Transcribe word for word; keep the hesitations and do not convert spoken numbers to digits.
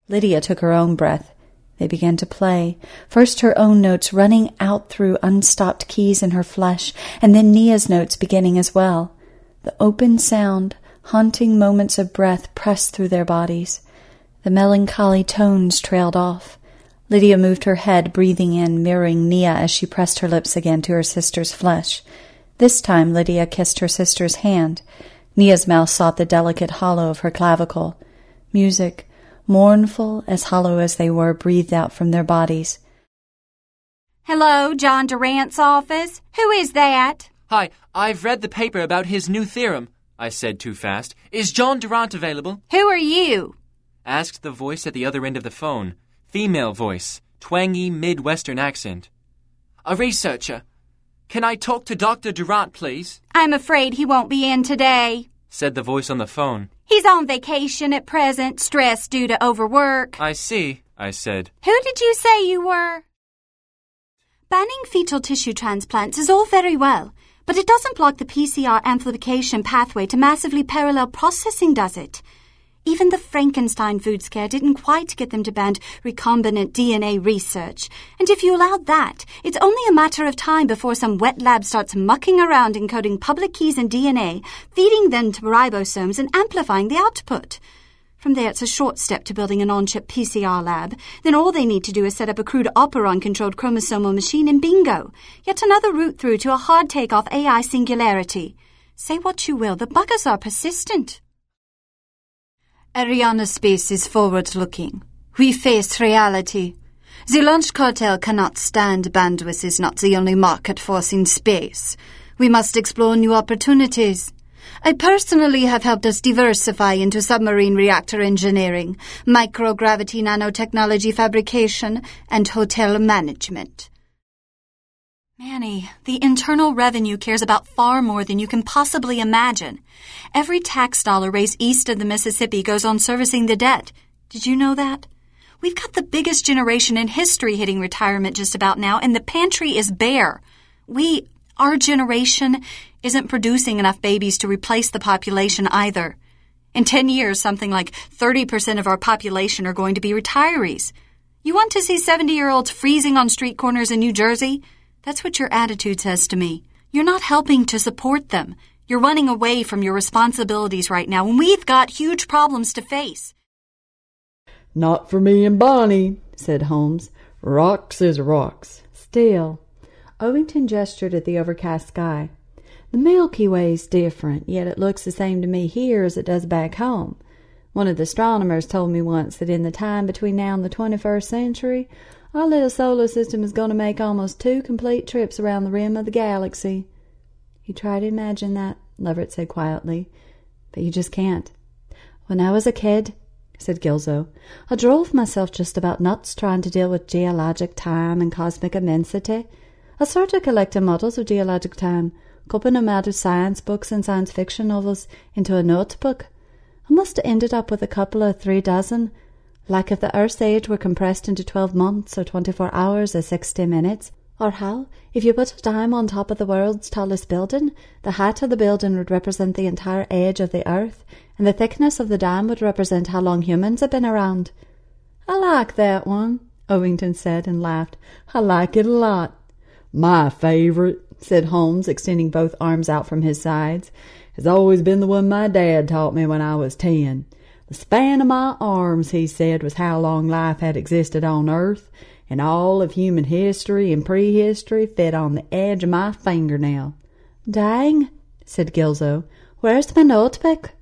Lydia took her own breath. They began to play, first her own notes running out through unstopped keys in her flesh, and then Nia's notes beginning as well. The open sound, haunting moments of breath pressed through their bodies. The melancholy tones trailed off. Lydia moved her head, breathing in, mirroring Nia as she pressed her lips again to her sister's flesh. This time Lydia kissed her sister's hand. Nia's mouth sought the delicate hollow of her clavicle. Music, mournful as hollow as they were, breathed out from their bodies. Hello, John Durant's office. Who is that? Hi, I've read the paper about his new theorem, I said too fast. Is John Durant available? Who are you? Asked the voice at the other end of the phone. Female voice, twangy Midwestern accent. A researcher. Can I talk to Doctor Durant, please? I'm afraid he won't be in today, said the voice on the phone. He's on vacation at present, stressed due to overwork. I see, I said. Who did you say you were? Banning fetal tissue transplants is all very well, but it doesn't block the P C R amplification pathway to massively parallel processing, does it? Even the Frankenstein food scare didn't quite get them to ban recombinant D N A research. And if you allowed that, it's only a matter of time before some wet lab starts mucking around encoding public keys in D N A, feeding them to ribosomes and amplifying the output. From there, it's a short step to building an on-chip P C R lab. Then all they need to do is set up a crude Operon-controlled chromosomal machine and bingo. Yet another route through to a hard take-off A I singularity. Say what you will, the buggers are persistent. Ariana Space is forward-looking. We face reality. The launch cartel cannot stand bandwidth is not the only market force in space. We must explore new opportunities. I personally have helped us diversify into submarine reactor engineering, microgravity nanotechnology fabrication, and hotel management. Manny, the Internal Revenue cares about far more than you can possibly imagine. Every tax dollar raised east of the Mississippi goes on servicing the debt. Did you know that? We've got the biggest generation in history hitting retirement just about now, and the pantry is bare. We, our generation, isn't producing enough babies to replace the population either. In ten years, something like thirty percent of our population are going to be retirees. You want to see seventy-year-olds freezing on street corners in New Jersey? That's what your attitude says to me. You're not helping to support them. You're running away from your responsibilities right now, and we've got huge problems to face. Not for me and Bonnie, said Holmes. Rocks is rocks. Still, Ovington gestured at the overcast sky. The Milky Way's different, yet it looks the same to me here as it does back home. One of the astronomers told me once that in the time between now and the twenty-first century, our little solar system is going to make almost two complete trips around the rim of the galaxy. You try to imagine that, Leverett said quietly, but you just can't. When I was a kid, said Gilzo, I drove myself just about nuts trying to deal with geologic time and cosmic immensity. I started collecting models of geologic time, copying them out of science books and science fiction novels into a notebook. I must have ended up with a couple or three dozen, like if the Earth's age were compressed into twelve months or twenty-four hours or sixty minutes. Or how, if you put a dime on top of the world's tallest building, the height of the building would represent the entire age of the Earth, and the thickness of the dime would represent how long humans have been around. I like that one, Ovington said and laughed. I like it a lot. My favourite, said Holmes, extending both arms out from his sides, has always been the one my dad taught me when I was ten. The span of my arms, he said, was how long life had existed on Earth, and all of human history and prehistory fit on the edge of my fingernail. Dang, said Gilzo. Where's my notebook?